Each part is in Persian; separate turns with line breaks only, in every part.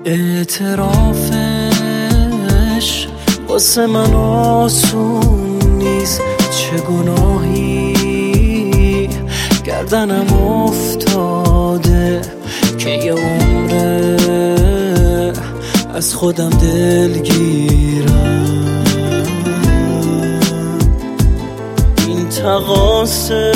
اعترافش واسه من آسون نیست. چه گناهی گردنم افتاده که یه عمره از خودم دلگیرم. این تقاصه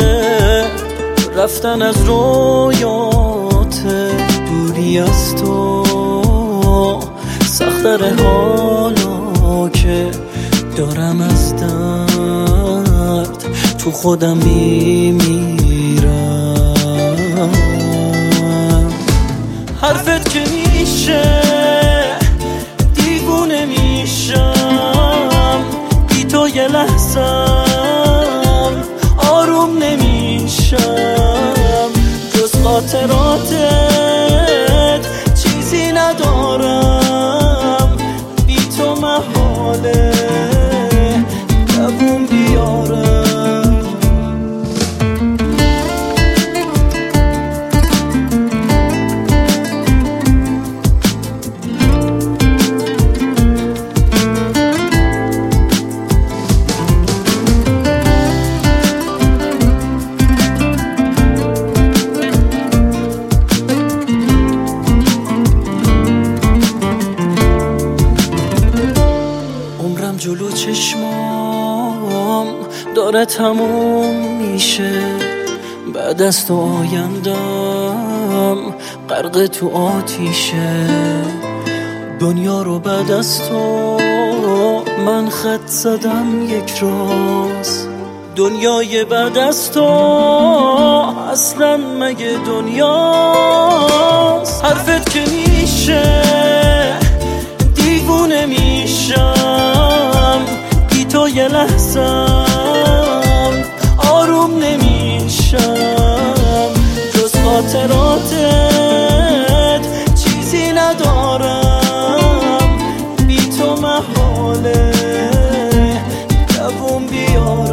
رفتن از رویات، دوری از تو سخت‌تره حالا که دارم از درد تو خودم میمیرم. حرفت که میشه دیوونه میشم، بی تو یه لحظم آروم نمیشم. جز خاطراتت چیزی ندارم، بی تو محاله دووم بیارم. جلو چشمام داره تموم میشه، بعد از تو آیندم غرق تو آتیشه. دنیا رو بعد از تو من خط زدم یک راست، دنیای بعد از تو اصلا مگه دنیاست؟ حرفت که میشه دیوونه میشم، بی تو یه لحظم آروم نمیشم. جز خاطراتت چیزی ندارم، بی تو محاله دووم بیارم.